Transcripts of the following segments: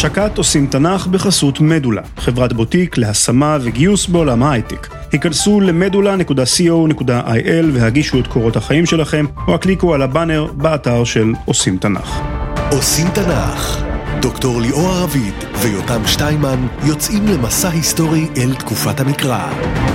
השקת עושים תנ"ך בחסות מדולה, חברת בוטיק להשמה וגיוס בעולם ההייטק. היכנסו למדולה.co.il והגישו את קורות החיים שלכם, או הקליקו על הבאנר באתר של עושים תנ"ך. עושים תנ"ך. דוקטור ליאור ערבית ויותם שטיימן יוצאים למסע היסטורי אל תקופת המקרא.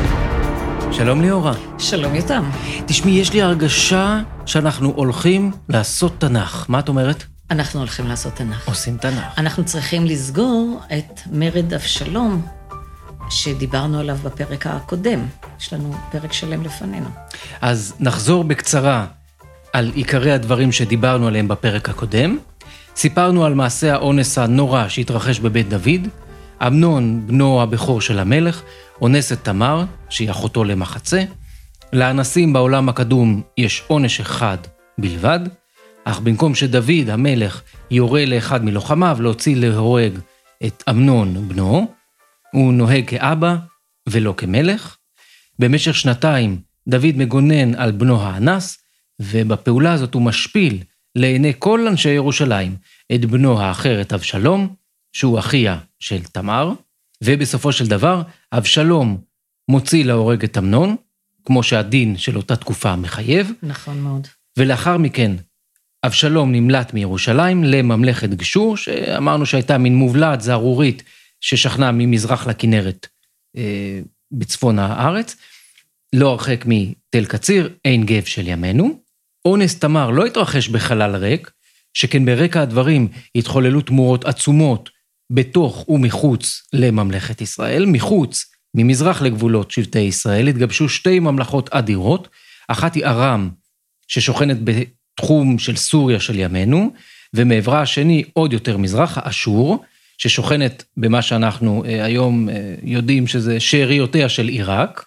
שלום ליאורה. שלום יותם. תשמעי, יש לי הרגשה שאנחנו הולכים לעשות תנ"ך. מה את אומרת? אנחנו הולכים לעשות תנ"ך. עושים תנ"ך. אנחנו צריכים לסגור את מרד אבשלום, שדיברנו עליו בפרק הקודם. יש לנו פרק שלם לפנינו. אז נחזור בקצרה על עיקרי הדברים שדיברנו עליהם בפרק הקודם. סיפרנו על מעשה האונס הנורא שהתרחש בבית דוד. אמנון, בנו הבכור של המלך, אונס את תמר, שהיא אחותו למחצה. לאנסים בעולם הקדום יש עונש אחד בלבד, אך במקום שדוד המלך יורה לאחד מלוחמיו להוציא להורג את אמנון בנו, הוא נוהג כאבא ולא כמלך. במשך 2 דוד מגונן על בנו האנס, ובפעולה הזאת הוא משפיל לעיני כל אנשי ירושלים את בנו האחר, את אבשלום, שהוא אחיה של תמר, ובסופו של דבר אבשלום מוציא להורג את אמנון, כמו שהדין של אותה תקופה מחייב. נכון מאוד. ולאחר מכן אבשלום נמלט מירושלים לממלכת גשור, שאמרנו שהייתה מין מובלעת זערורית ששכנה ממזרח לכנרת בצפון הארץ, לא הרחק מתל קציר, עין גב של ימינו. אונס תמר לא התרחש בחלל ריק, שכן ברקע הדברים התחוללו תמורות עצומות בתוך ומחוץ לממלכת ישראל. מחוץ, ממזרח לגבולות שבטי ישראל, התגבשו 2 ממלכות אדירות, אחת היא ארם, ששוכנת בתחום של סוריה של ימינו, ומעברה השני עוד יותר מזרח, אשור, ששוכנת במה שאנחנו היום יודעים שזה שאריותיה של עיראק.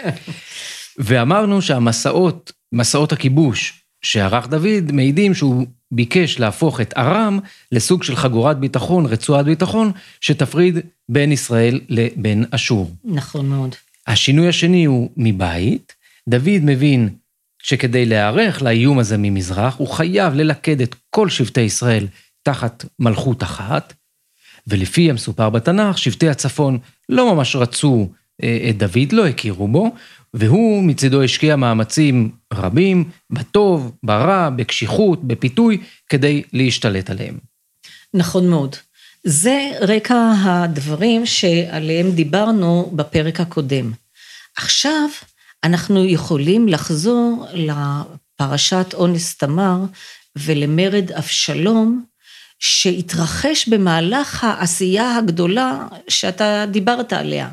ואמרנו שהמסעות, מסעות הכיבוש שערך דוד, מעידים שהוא ביקש להפוך את ארם לסוג של חגורת ביטחון, רצועת ביטחון, שתפריד בין ישראל לבין אשור. נכון מאוד. השינוי השני הוא מבית. דוד מבין שכדי להיערך לאיום הזה ממזרח, הוא חייב ללכד את כל שבטי ישראל תחת מלכות אחת, ולפי המסופר בתנ"ך, שבטי הצפון לא ממש רצו את דוד, לא הכירו בו, והוא מצידו השקיע מאמצים רבים, בטוב, ברע, בקשיחות, בפיתוי, כדי להשתלט עליהם. נכון מאוד. זה רקע הדברים שעליהם דיברנו בפרק הקודם. עכשיו אנחנו יכולים לחזור לפרשת אונס תמר ולמרד אבשלום, שהתרחש במהלך העשייה הגדולה שאתה דיברת עליה.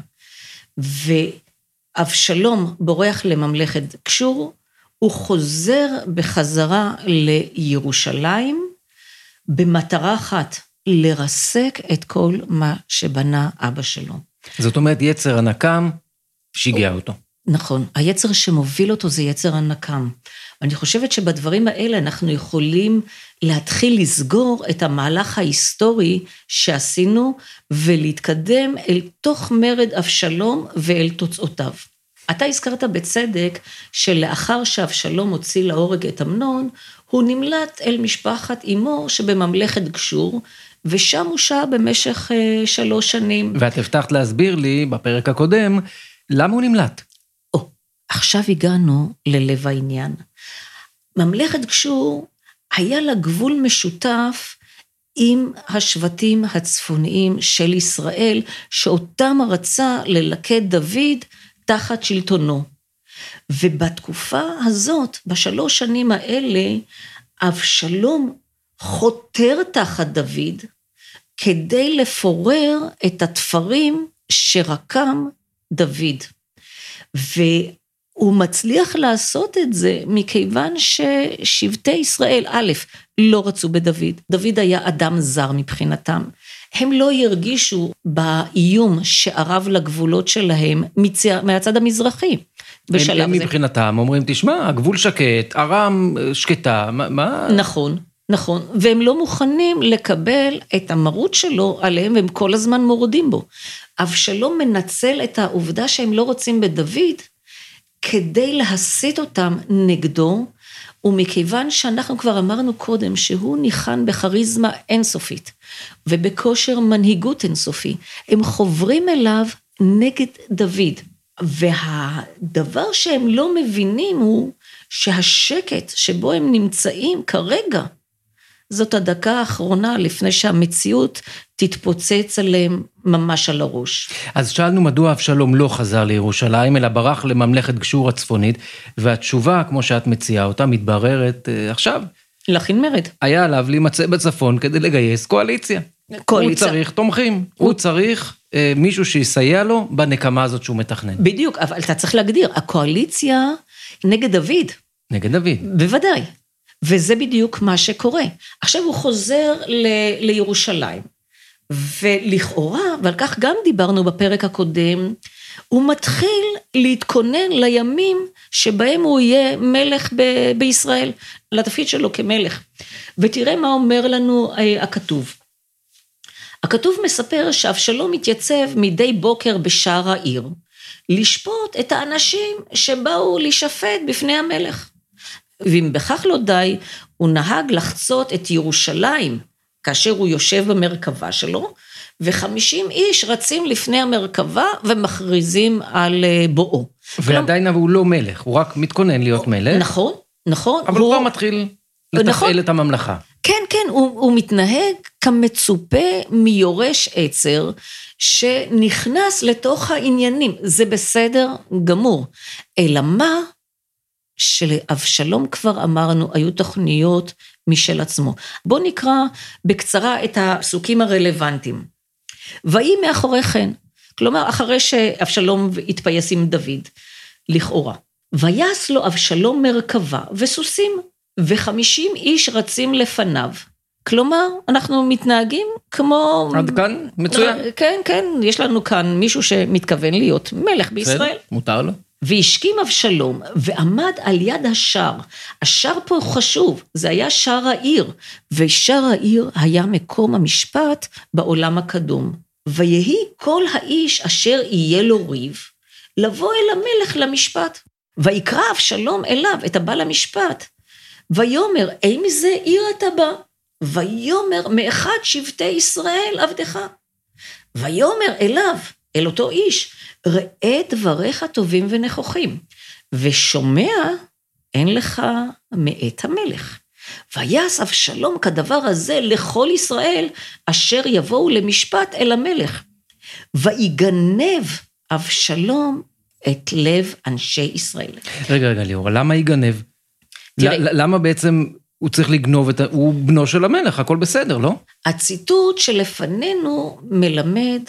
ואבשלום בורח לממלכת גשור, הוא חוזר בחזרה לירושלים, במטרה אחת, לרסק את כל מה שבנה אבא שלו. זאת אומרת, יצר הנקם שיגע אותו. נכון, היצר שמוביל אותו זה יצר הנקם. אני חושבת שבדברים האלה אנחנו יכולים להתחיל לסגור את המהלך ההיסטורי שעשינו, ולהתקדם אל תוך מרד אבשלום ואל תוצאותיו. אתה הזכרת בצדק שלאחר שאבשלום הוציא להורג את אמנון, הוא נמלט אל משפחת אמו שבממלכת גשור, ושם הוא שהה במשך 3 שנים. ואת הבטחת להסביר לי בפרק הקודם, למה הוא נמלט? עכשיו הגענו ללב העניין. ממלכת גשור היה לה גבול משותף עם השבטים הצפוניים של ישראל, שאותם רצה ללכד דוד תחת שלטונו. ובתקופה הזאת, ב3 שנים האלה, אבשלום חותר תחת דוד, כדי לפורר את התפרים שרקם דוד. והוא מצליח לעשות את זה, מכיוון ששבטי ישראל, א', לא רצו בדוד. דוד היה אדם זר מבחינתם. הם לא ירגישו באיום שערב לגבולות שלהם מהצד המזרחי. הם מבחינתם אומרים, תשמע, הגבול שקט, ארם שקטה, מה? נכון, נכון. והם לא מוכנים לקבל את המרות שלו עליהם, והם כל הזמן מורדים בו. אבשלום מנצל את העובדה שהם לא רוצים בדוד, כדי להסית אותם נגדו, ומכיוון שאנחנו כבר אמרנו קודם, שהוא ניחן בכריזמה אינסופית, ובכושר מנהיגות אינסופי, הם חוברים אליו נגד דוד, והדבר שהם לא מבינים הוא, שהשקט שבו הם נמצאים כרגע, זאת הדקה האחרונה לפני שהמציאות תתפוצץ עליהם ממש על הראש. אז שאלנו מדוע אבשלום לא חזר לירושלים, אלא ברח לממלכת גשור הצפונית, והתשובה, כמו שאת מציעה אותה, מתבררת עכשיו. להכין מרד. היה עליו להימצא בצפון כדי לגייס קואליציה. הוא צריך תומכים, הוא צריך מישהו שיסייע לו בנקמה הזאת שהוא מתכנן. בדיוק, אבל אתה צריך להגדיר, הקואליציה נגד דוד. נגד דוד. בוודאי. וזה בדיוק מה שקורה. עכשיו הוא חוזר לירושלים, ולכאורה, ועל כך גם דיברנו בפרק הקודם, הוא מתחיל להתכונן לימים שבהם הוא יהיה מלך בישראל, לתפקיד שלו כמלך. ותראה מה אומר לנו הכתוב. הכתוב מספר שאבשלום מתייצב מדי בוקר בשער העיר, לשפוט את האנשים שבאו להישפט בפני המלך. ואם בכך לא די, הוא נהג לחצות את ירושלים, כאשר הוא יושב במרכבה שלו, ו50 איש רצים לפני המרכבה, ומכריזים על בואו. ועדיין הוא לא מלך, הוא רק מתכונן להיות מלך. נכון, נכון. אבל הוא כבר מתחיל לתפעל את הממלכה. כן, כן, הוא מתנהג כמצופה מיורש עצר, שנכנס לתוך העניינים. זה בסדר גמור. אלא מה? שלאבשלום כבר אמרנו, היו תוכניות משל עצמו. בואו נקרא בקצרה את הפסוקים הרלוונטיים. ויהי מאחורי כן, כלומר, אחרי שאבשלום התפייס עם דוד, לכאורה. ויעש לו אבשלום מרכבה וסוסים, ו50 איש רצים לפניו. כלומר, אנחנו מתנהגים כמו... עד כאן, מצוין. כן, כן, יש לנו כאן מישהו שמתכוון להיות מלך בישראל. מותר לו. והשכים אבשלום, ועמד על יד השער. השער פה חשוב, זה היה שער העיר, ושער העיר היה מקום המשפט בעולם הקדום. ויהי כל האיש אשר יהיה לו ריב, לבוא אל המלך למשפט. ויקרא אבשלום אליו את הבא למשפט. ויאמר, מזה עיר אתה בא? ויאמר, מאחד שבטי ישראל עבדך. ויאמר אליו, אל אותו איש, ראה דבריך טובים ונכוחים, ושומע אין לך מאת המלך. ויעש אבשלום כדבר הזה לכל ישראל, אשר יבואו למשפט אל המלך. ויגנב אבשלום את לב אנשי ישראל. רגע, ליאור, למה יגנב? למה בעצם הוא צריך לגנוב הוא בנו של המלך, הכל בסדר, לא? הציטוט שלפנינו מלמד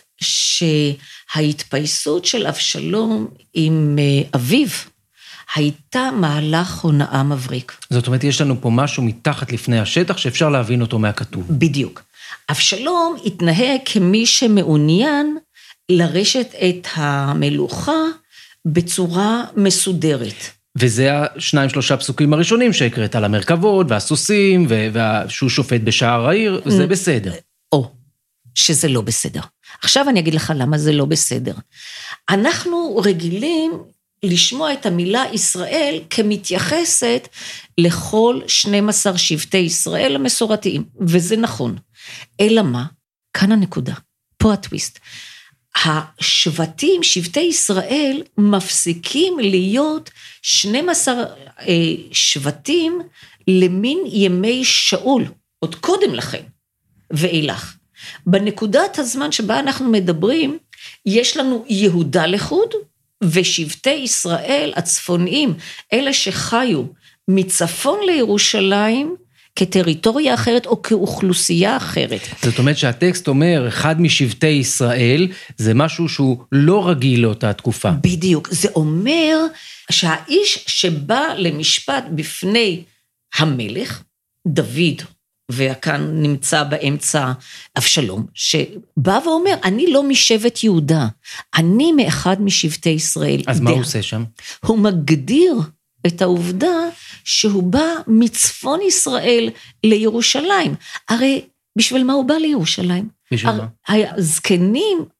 שההתפייסות של אבשלום עם אביו, הייתה מהלך הונאה מבריק. זאת אומרת, יש לנו פה משהו מתחת לפני השטח, שאפשר להבין אותו מהכתוב. בדיוק. אבשלום התנהג כמי שמעוניין לרשת את המלוכה בצורה מסודרת. וזה 2-3 פסוקים הראשונים שהקראת על המרכבות והסוסים, שהוא שופט בשער העיר, זה בסדר. או, שזה לא בסדר. עכשיו אני אגיד לך למה זה לא בסדר. אנחנו רגילים לשמוע את המילה ישראל כמתייחסת לכל 12 שבטי ישראל המסורתיים, וזה נכון. אלא מה? כאן הנקודה, פה הטוויסט. השבטים, שבטי ישראל, מפסיקים להיות 12 שבטים למין ימי שאול, עוד קודם לכן, ואילך. בנקודת הזמן שבה אנחנו מדברים, יש לנו יהודה לחוד, ושבטי ישראל הצפוניים, אלה שחיו מצפון לירושלים, כטריטוריה אחרת או כאוכלוסייה אחרת. זאת אומרת שהטקסט אומר, אחד משבטי ישראל, זה משהו שהוא לא רגיל לאותה תקופה. בדיוק, זה אומר שהאיש שבא למשפט בפני המלך, דוד, וכאן נמצא באמצע אבשלום, שבא ואומר, אני לא משבט יהודה, אני מאחד משבטי ישראל. אז מה הוא עושה שם? הוא מגדיר את העובדה שהוא בא מצפון ישראל לירושלים. הרי בשביל מה הוא בא לירושלים? בשביל מה? הזקנים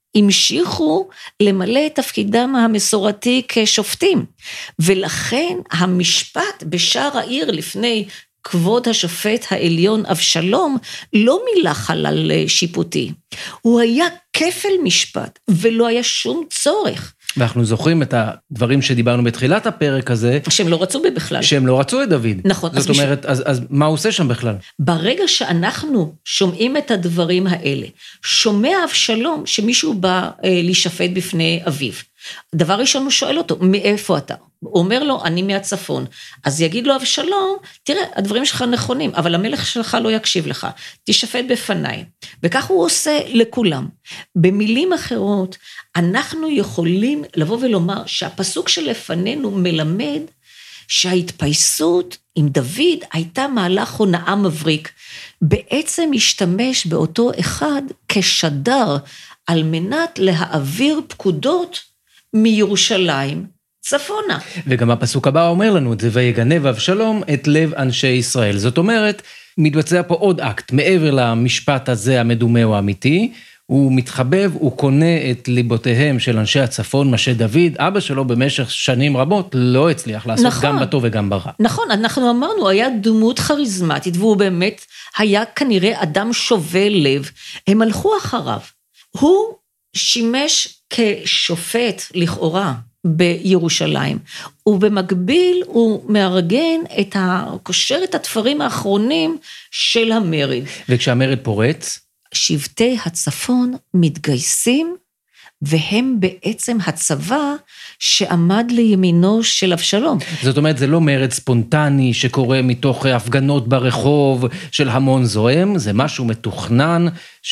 המשיכו למלא את תפקידם המסורתי כשופטים, ולכן המשפט בשער העיר לפני כבוד השופט העליון אבשלום לא מילא חלל שיפוטי, הוא היה כפל משפט ולא היה שום צורך. ואנחנו זוכרים את הדברים שדיברנו בתחילת הפרק הזה. שהם לא רצו בכלל. שהם לא רצו את דוד. נכון. זאת אומרת, אז מה הוא עושה שם בכלל? ברגע שאנחנו שומעים את הדברים האלה, שומע אבשלום שמישהו בא להישפט בפני אביו. דבר ראשון הוא שואל אותו, מאיפה אתה? הוא אומר לו, אני מהצפון. אז יגיד לו אבשלום, תראה, הדברים שלך נכונים, אבל המלך שלך לא יקשיב לך, תשפט בפניי. וכך הוא עושה לכולם. במילים אחרות, אנחנו יכולים לבוא ולומר שהפסוק שלפנינו מלמד שההתפייסות עם דוד הייתה מהלך הונאה מבריק. בעצם השתמש באותו אחד כשדר על מנת להעביר פקודות מירושלים צפונה. וגם הפסוק הבא אומר לנו את זה, ויגנב אבשלום את לב אנשי ישראל. זאת אומרת, מתבצע פה עוד אקט, מעבר למשפט הזה המדומה או האמיתי, הוא מתחבב, הוא קונה את ליבותיהם של אנשי הצפון, משה דוד, אבא שלו במשך שנים רבות לא הצליח לעשות נכון, גם בטוב וגם ברע. נכון, אנחנו אמרנו, היה דמות חריזמטית, והוא באמת היה כנראה אדם שובל לב, הם הלכו אחריו. הוא שימש כשופט לכאורה בירושלים, ובמקביל הוא מארגן קושר את התפרים האחרונים של המרד. וכשהמרד פורץ? שבטי הצפון מתגייסים, והם בעצם הצבא שעמד לימינו של אבשלום. זאת אומרת, זה לא מרד ספונטני שקורה מתוך הפגנות ברחוב של המון זוהם, זה משהו מתוכנן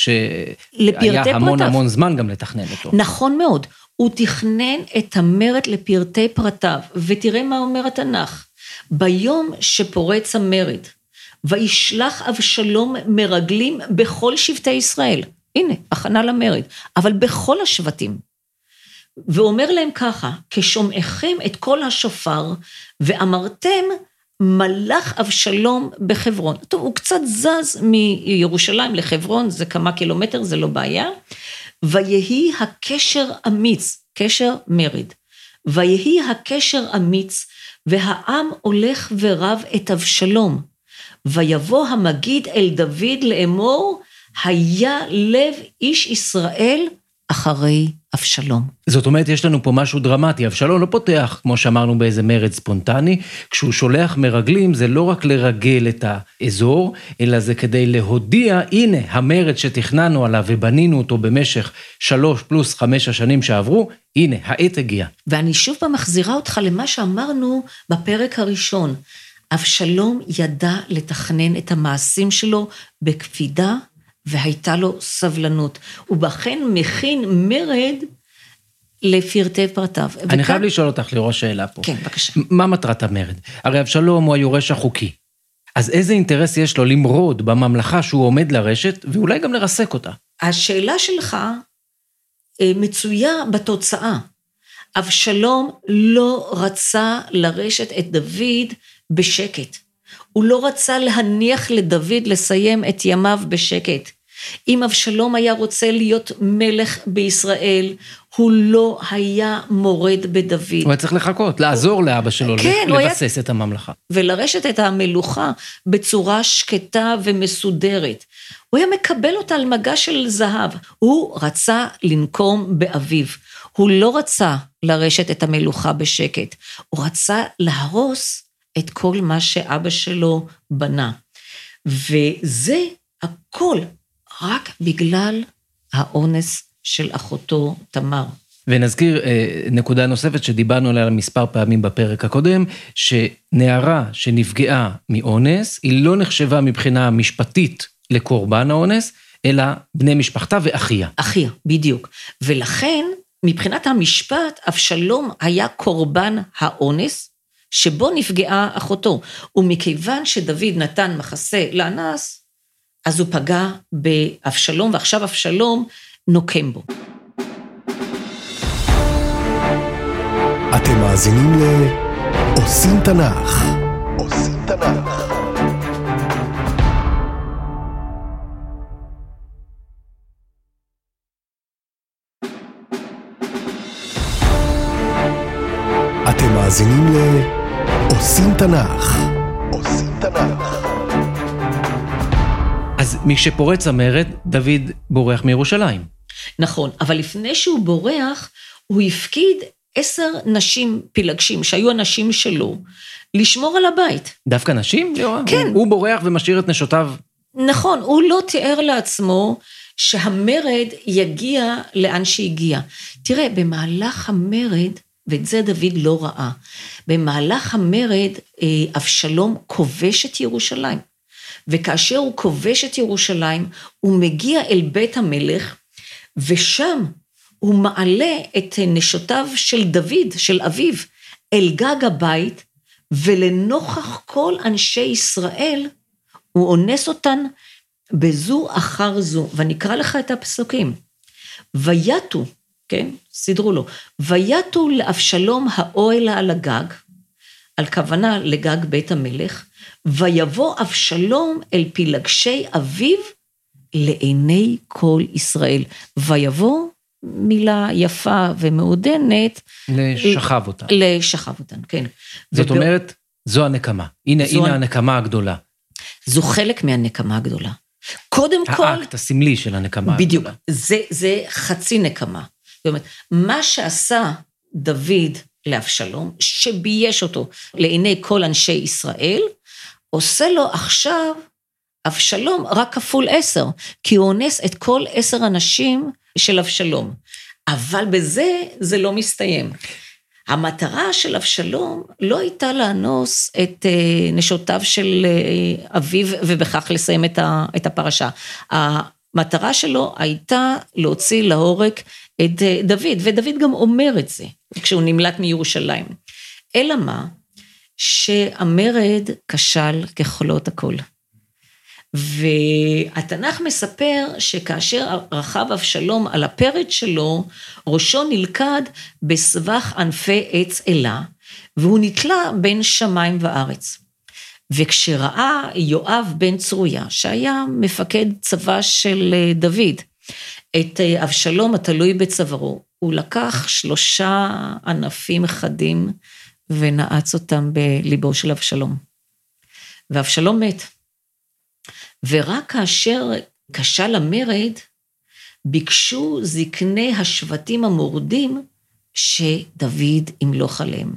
שהיה המון זמן גם לתכנן אותו. נכון מאוד, הוא תכנן את המרד לפרטי פרטיו, ותראה מה אומר התנ"ך, ביום שפורץ המרד, וישלח אבשלום מרגלים בכל שבטי ישראל, הנה, הכנה למרד, אבל בכל השבטים. ואומר להם ככה, כשומעכם את כל השופר, ואמרתם, מלך אבשלום בחברון. טוב, הוא קצת זז מירושלים לחברון, זה כמה קילומטר, זה לא בעיה. ויהי הקשר אמיץ, קשר מרד. ויהי הקשר אמיץ, והעם הולך ורב את אבשלום. ויבוא המגיד אל דוד לאמור, היה לב איש ישראל אחרי אבשלום. זאת אומרת, יש לנו פה משהו דרמטי. אבשלום לא פותח, כמו שאמרנו, באיזה מרד ספונטני. כשהוא שולח מרגלים, זה לא רק לרגל את האזור, אלא זה כדי להודיע, הנה, המרד שתכננו עליו ובנינו אותו במשך 3 + 5 השנים שעברו, הנה, העת הגיע. ואני שוב פעם מחזירה אותך למה שאמרנו בפרק הראשון. אבשלום ידע לתכנן את המעשים שלו בקפידה, והייתה לו סבלנות. ובכן מכין מרד לפרטי פרטיו. אני חייב לשאול אותך לראש שאלה פה. כן, בבקשה. מה מטרת המרד? הרי אבשלום הוא היורש החוקי. אז איזה אינטרס יש לו למרוד בממלכה שהוא עומד לרשת, ואולי גם לרסק אותה? השאלה שלך מצויה בתוצאה. אבשלום לא רצה לרשת את דוד בשקט. הוא לא רצה להניח לדוד לסיים את ימיו בשקט. אם אבשלום היה רוצה להיות מלך בישראל, הוא לא היה מורד בדוד. הוא היה צריך לחכות, לעזור לאבא שלו, כן, לבסס את הממלכה. ולרשת את המלוכה בצורה שקטה ומסודרת. הוא היה מקבל אותה על מגע של זהב. הוא רצה לנקום באביו. הוא לא רצה לרשת את המלוכה בשקט. הוא רצה להרוס את כל מה שאבא שלו בנה. וזה הכל רק בגלל האונס של אחותו תמר. ונזכיר נקודה נוספת שדיברנו עליה מספר פעמים בפרק הקודם, שנערה שנפגעה מאונס, היא לא נחשבה מבחינה משפטית לקורבן האונס, אלא בני משפחתה ואחיה. אחיה, בדיוק. ולכן, מבחינת המשפט, אבשלום היה קורבן האונס, שבו נפגעה אחותו. ומכיוון שדוד נתן מחסה לאנס, אז הוא פגע באבשלום, ועכשיו אבשלום נוקם בו. אתם מאזינים עושים תנ"ך. עושים תנ"ך. אתם מאזינים עושים תנ"ך. עושים תנ"ך. אז משפורץ המרד, דוד בורח מירושלים. נכון, אבל לפני שהוא בורח, הוא הפקיד 10 נשים פילגשים, שהיו הנשים שלו, לשמור על הבית. דווקא נשים? כן. הוא בורח ומשאיר את נשותיו. נכון, הוא לא תיאר לעצמו שהמרד יגיע לאן שהגיע. תראה, במהלך המרד, ואת זה דוד לא ראה, במהלך המרד אבשלום כובש את ירושלים, וכאשר הוא כובש את ירושלים, הוא מגיע אל בית המלך, ושם הוא מעלה את נשותיו של דוד, של אביו, אל גג הבית, ולנוכח כל אנשי ישראל, הוא אונס אותן בזו אחר זו, ואני אקרא לך את הפסוקים. ויתו, כן, סדרו לו, ויתו לאבשלום האוהל על הגג, על כוונה לגג בית המלך, ויבוא אבשלום אל פילגשי אביו, לעיני כל ישראל. ויבוא, מילה יפה ומעודנת, לשכב אותן. לשכב אותן, כן. זאת אומרת, זו הנקמה. הנה הנקמה הגדולה. זו חלק מהנקמה הגדולה. קודם כל... האקט הסמלי של הנקמה בדיוק, הגדולה. זה חצי נקמה. זאת אומרת, מה שעשה דוד לאבשלום, שבייש אותו לעיני כל אנשי ישראל, עושה לו עכשיו אבשלום רק כפול 10, כי הוא אונס את כל 10 אנשים של אבשלום. אבל בזה זה לא מסתיים. המטרה של אבשלום לא הייתה לאנוס את נשותיו של אביו, ובכך לסיים את הפרשה. המטרה שלו הייתה להוציא להורג את דוד, ודוד גם אומר את זה, כשהוא נמלט מירושלים. אלא מה? שהמרד כשל ככלות הכל. והתנ"ך מספר שכאשר רכב אבשלום על הפרד שלו, ראשו נלכד בסבך ענפי עץ אלה, והוא נתלה בין שמיים וארץ. וכשראה יואב בן צרויה, שהיה מפקד צבא של דוד, את אבשלום התלוי בצווארו, הוא לקח 3 ענפים חדים, ונעץ אותם בליבו של אבשלום. ואבשלום מת. ורק כאשר כשל המרד, ביקשו זקני השבטים המורדים, שדוד ימלוך עליהם.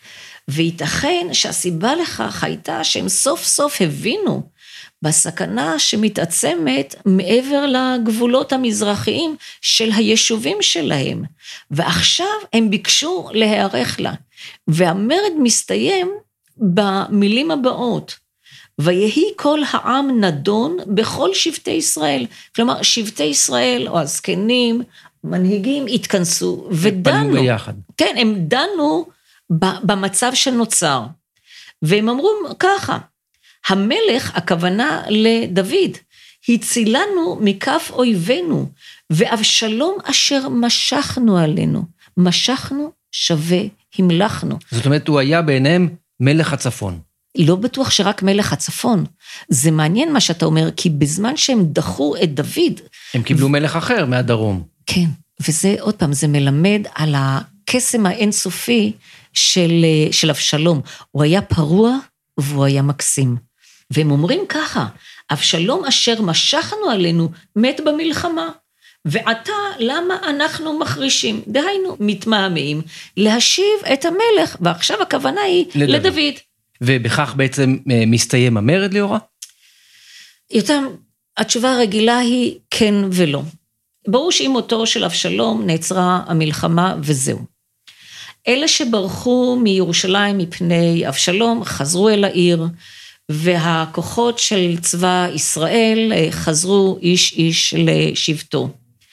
וייתכן שהסיבה לכך הייתה שהם סוף סוף הבינו, בסכנה שמתעצמת מעבר לגבולות המזרחיים של היישובים שלהם, ועכשיו הם ביקשו להיערך לה. והמרד מסתיים במילים הבאות, ויהי כל העם נדון בכל שבטי ישראל. כלומר, שבטי ישראל או הזקנים, מנהיגים התכנסו ודנו. פנו ביחד. כן, הם דנו במצב שנוצר. והם אמרו ככה, המלך, הכוונה לדוד, הצילנו מכף אויבינו, ואבשלום אשר משכנו עלינו. משכנו שווה, המלכנו. זאת אומרת, הוא היה בעיניהם מלך הצפון. לא בטוח שרק מלך הצפון. זה מעניין מה שאתה אומר, כי בזמן שהם דחו את דוד... הם קיבלו מלך אחר מהדרום. כן, וזה עוד פעם, זה מלמד על הקסם האינסופי של אבשלום. הוא היה פרוע והוא היה מקסים. והם אומרים ככה, אבשלום אשר משכנו עלינו מת במלחמה. ועתה למה אנחנו מחרישים? דהיינו, מתמהמהים להשיב את המלך, ועכשיו הכוונה היא לדוד. ובכך בעצם מסתיים המרד ליאורה? יותם, התשובה הרגילה היא כן ולא. ברור שעם מותו של אבשלום נעצרה המלחמה וזהו. אלה שברחו מירושלים מפני אבשלום חזרו אל העיר, והכוחות של צבא ישראל חזרו איש איש לשבטו.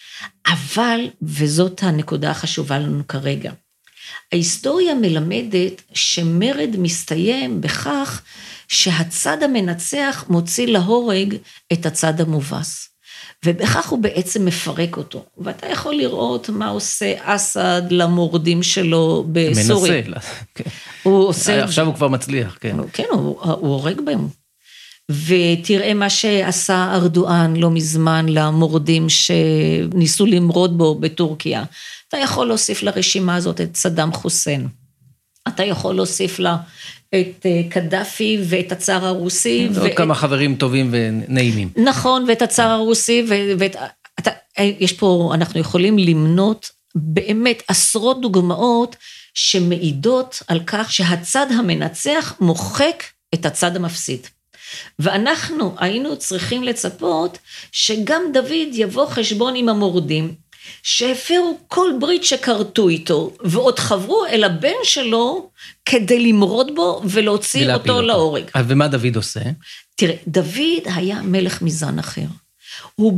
אבל, וזאת הנקודה החשובה לנו כרגע, ההיסטוריה מלמדת שמרד מסתיים בכך שהצד המנצח מוציא להורג את הצד המובס. ובכך הוא בעצם מפרק אותו. ואתה יכול לראות מה עושה אסד למורדים שלו בסוריה. מנסה, עכשיו הוא כבר מצליח, כן. כן, הוא הורג בהם. ותראה מה שעשה ארדואן לא מזמן למורדים שניסו למרוד בו בטורקיה. אתה יכול להוסיף לרשימה הזאת את סדאם חוסיין. אתה יכול להוסיף לה את קדאפי ואת הצאר הרוסי. ועוד כמה חברים טובים ונעימים. נכון, ואת הצאר הרוסי, יש פה, אנחנו יכולים למנות באמת עשרות דוגמאות שמעידות על כך שהצד המנצח מוחק את הצד המפסיד. ואנחנו היינו צריכים לצפות שגם דוד יבוא חשבון עם המורדים, שהפרו כל ברית שקרתו איתו, ועוד חברו אל הבן שלו כדי למרוד בו ולהוציא אותו להורג. ומה דוד עושה? תראה, דוד היה מלך מזן אחר. הוא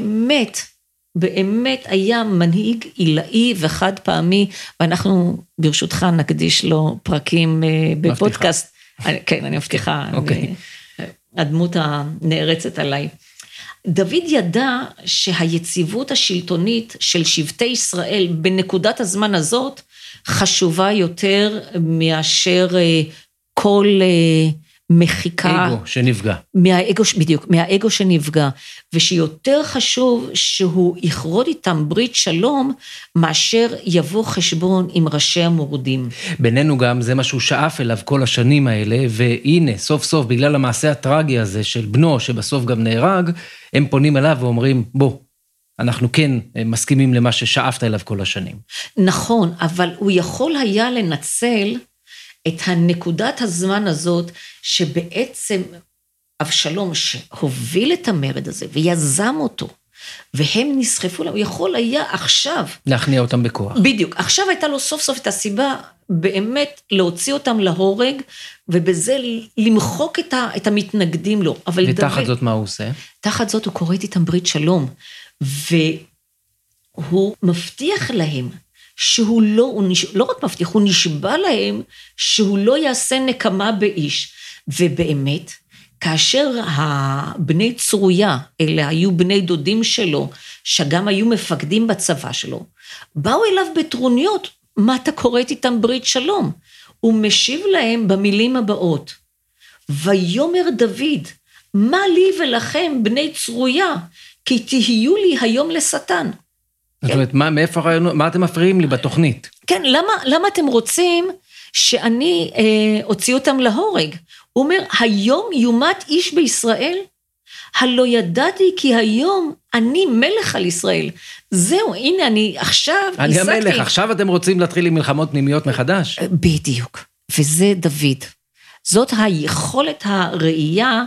באמת היה מנהיג עילאי וחד פעמי, ואנחנו ברשותך נקדיש לו פרקים בפודקאסט. כן, אני מבטיחה. אוקיי. הדמות הנערצת עליי. דוד ידע שהיציבות השלטונית של שבטי ישראל בנקודת הזמן הזאת חשובה יותר מאשר כל מחיקה. אגו שנפגע. בדיוק, מהאגו שנפגע, ושיותר חשוב שהוא יכרות איתם ברית שלום, מאשר יבוא חשבון עם ראשי המורדים. בינינו גם זה מה שהוא שאף אליו כל השנים האלה, והנה סוף סוף בגלל המעשה הטרגי הזה של בנו שבסוף גם נהרג, הם פונים אליו ואומרים בוא, אנחנו כן מסכימים למה ששאפת אליו כל השנים. נכון, אבל הוא יכול היה לנצל את הנקודת הזמן הזאת, שבעצם אבשלום שהוביל את המרד הזה, ויזם אותו, והם נסחפו לה, הוא יכול היה עכשיו, להכניע אותם בכוח. בדיוק, עכשיו הייתה לו סוף סוף את הסיבה, באמת להוציא אותם להורג, ובזה למחוק את המתנגדים לו. ותחת זאת מה הוא עושה? תחת זאת הוא קורא איתם ברית שלום, והוא מבטיח להם, שהוא לא רק מבטיח, הוא נשבע להם שהוא לא יעשה נקמה באיש. ובאמת, כאשר הבני צרויה, אלה היו בני דודים שלו, שגם היו מפקדים בצבא שלו, באו אליו בטרוניות, מה אתה קוראת איתם ברית שלום? הוא משיב להם במילים הבאות, ויאמר דוד, מה לי ולכם בני צרויה, כי תהיו לי היום לשטן. זאת אומרת, מה אתם מפריעים לי בתוכנית? כן, למה אתם רוצים שאני אוציא אותם להורג? הוא אומר, היום יומת איש בישראל, הלא ידעתי כי היום אני מלך על ישראל. זהו, הנה אני עכשיו אני המלך, עכשיו אתם רוצים להתחיל עם מלחמות פנימיות מחדש? בדיוק, וזה דוד. זאת היכולת הראייה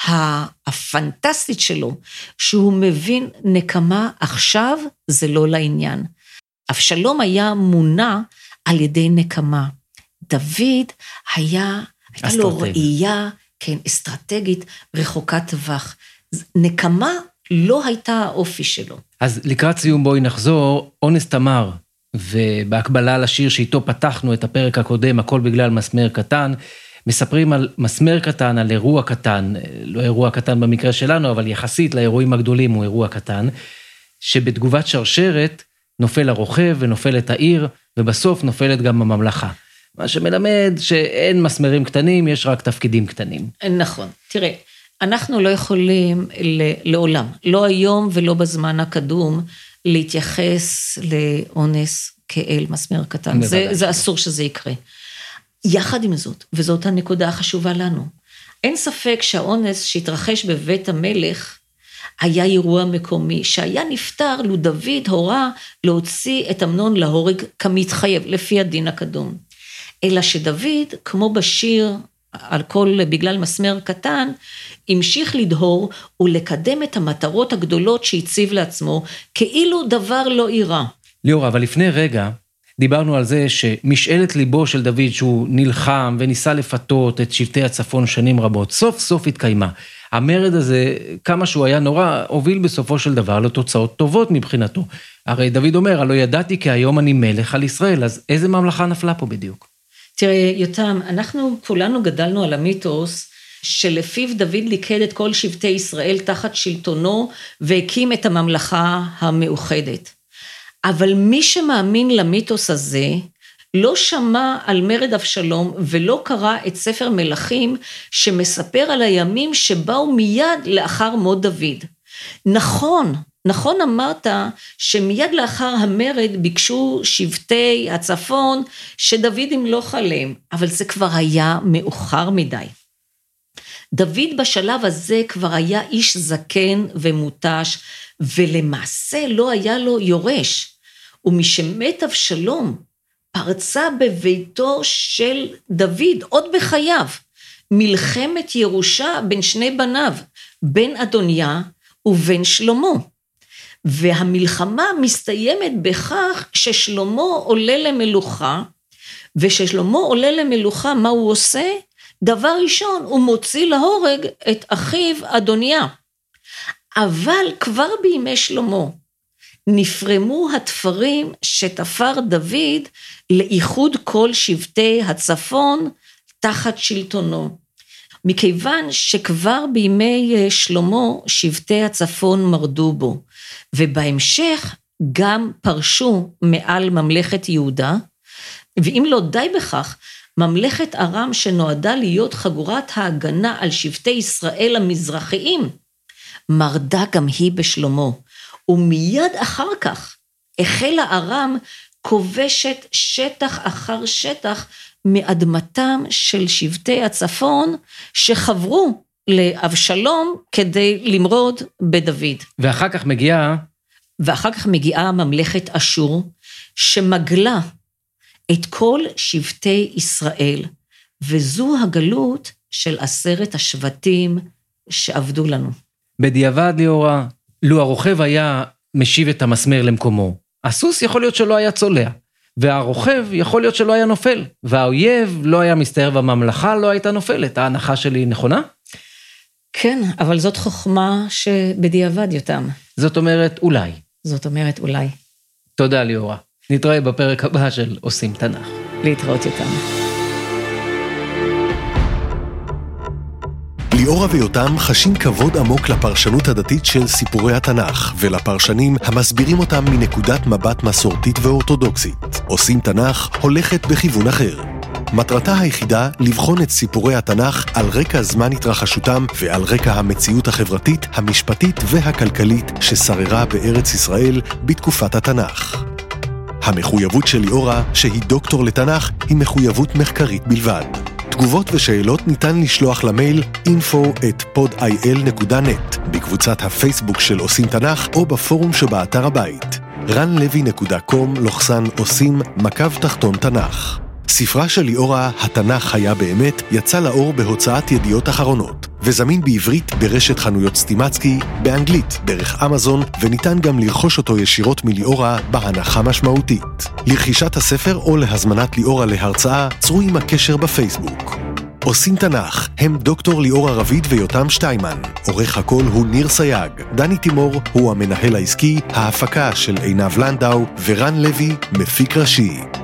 הפנטסטית שלו, שהוא מבין נקמה עכשיו זה לא לעניין. אבשלום היה מונע על ידי נקמה. דוד הייתה לו ראייה, כן, אסטרטגית, רחוקת טווח. נקמה לא הייתה האופי שלו. אז לקראת סיום בואי נחזור, אונס תמר, ובהקבלה לשיר שאיתו פתחנו את הפרק הקודם, הכל בגלל מסמר קטן, מספרים על מסמר קטן, על אירוע קטן, לא אירוע קטן במקרה שלנו, אבל יחסית לאירועים הגדולים הוא אירוע קטן, שבתגובת שרשרת נופל הרוכב ונופלת העיר, ובסוף נופלת גם הממלכה. מה שמלמד שאין מסמרים קטנים, יש רק תפקידים קטנים. נכון, תראה, אנחנו לא יכולים לעולם, לא היום ולא בזמן הקדום, להתייחס לאונס כאל מסמר קטן. זה אסור שזה יקרה. יחד עם זאת, וזאת הנקודה החשובה לנו, אין ספק שהאונס שהתרחש בבית המלך, היה אירוע מקומי, שהיה נפטר לו דוד הורה להוציא את אמנון להורג כמתחייב, לפי הדין הקדום. אלא שדוד, כמו בשיר, על כל בגלל מסמר קטן, המשיך לדהור ולקדם את המטרות הגדולות שהציב לעצמו, כאילו דבר לא אירע. ליאורה, אבל לפני רגע, דיברנו על זה שמשאלת ליבו של דוד, שהוא נלחם וניסה לפתות את שבטי הצפון שנים רבות, סוף סוף התקיימה. המרד הזה, כמה שהוא היה נורא, הוביל בסופו של דבר לתוצאות טובות מבחינתו. הרי דוד אומר, הלא ידעתי כי היום אני מלך על ישראל, אז איזה ממלכה נפלה פה בדיוק? תראה, יותם, אנחנו כולנו גדלנו על המיתוס, שלפיו דוד ליקד את כל שבטי ישראל תחת שלטונו, והקים את הממלכה המאוחדת. אבל מי שמאמין למיתוס הזה, לא שמע על מרד אבשלום, ולא קרא את ספר מלכים, שמספר על הימים שבאו מיד לאחר מות דוד. נכון, נכון אמרת שמיד לאחר המרד ביקשו שבטי הצפון שדוד ימלוך עליהם, אבל זה כבר היה מאוחר מדי. דוד בשלב הזה כבר היה איש זקן ומוטש, ולמעשה לא היה לו יורש, ומשמת אבשלום פרצה בביתו של דוד עוד בחייו, מלחמת ירושה בין שני בניו, בין אדוניה ובין שלמה. והמלחמה מסתיימת בכך ששלמה עולה למלוכה, וששלמה עולה למלוכה, מה הוא עושה? דבר ראשון, הוא מוציא להורג את אחיו אדוניה. אבל כבר בימי שלמה, נפרמו התפרים שתפר דוד לאיחוד כל שבטי הצפון תחת שלטונו. מכיוון שכבר בימי שלמה שבטי הצפון מרדו בו, ובהמשך גם פרשו מעל ממלכת יהודה, ואם לא די בכך, ממלכת ארם שנועדה להיות חגורת ההגנה על שבטי ישראל המזרחיים, מרדה גם היא בשלמה, ומיד אחר כך החלה ארם כובשת שטח אחר שטח מאדמתם של שבטי הצפון שחברו לאבשלום כדי למרוד בדוד. ואחר כך מגיעה ממלכת אשור שמגלה את כל שבטי ישראל, וזו הגלות של 10 השבטים שעבדו לנו. בדיעבד ליאורה, לו הרוכב היה משיב את המסמר למקומו, הסוס יכול להיות שלא היה צולע, והרוכב יכול להיות שלא היה נופל, והאויב לא היה מסתער והממלכה לא הייתה נופלת. ההנחה שלי נכונה? כן, אבל זאת חוכמה שבדיעבד יותם. זאת אומרת אולי. תודה ליאורה. נתראה בפרק הבא של עושים תנ"ך. להתראות יותם. ליאורה ויותם חשים כבוד עמוק לפרשנות הדתית של סיפורי התנ"ך, ולפרשנים המסבירים אותם מנקודת מבט מסורתית ואורתודוקסית. עושים תנ"ך הולכת בכיוון אחר. מטרתה היחידה לבחון את סיפורי התנ"ך על רקע זמן התרחשותם ועל רקע המציאות החברתית, המשפטית והכלכלית ששררה בארץ ישראל בתקופת התנ"ך. המחויבות של ליאורה, שהיא דוקטור לתנ"ך, היא מחויבות מחקרית בלבד. תגובות ושאלות ניתן לשלוח למייל info@podil.net, בקבוצת הפייסבוק של עושים תנ"ך או בפורום שבאתר הבית, ranlevi.com/עושים-תנ"ך. ספרה של ליאורה, התנ"ך היה באמת, יצא לאור בהוצאת ידיעות אחרונות, וזמין בעברית ברשת חנויות סטימצקי, באנגלית דרך אמזון, וניתן גם לרכוש אותו ישירות מליאורה בהנחה משמעותית. לרכישת הספר או להזמנת ליאורה להרצאה, צרו עם הקשר בפייסבוק. עושים תנ"ך הם דוקטור ליאורה רביד ויותם שטיימן. עורך הכל הוא ניר סייג. דני תימור הוא המנהל העסקי, ההפקה של עינב לנדאו, ורן לוי מפיק ראשי.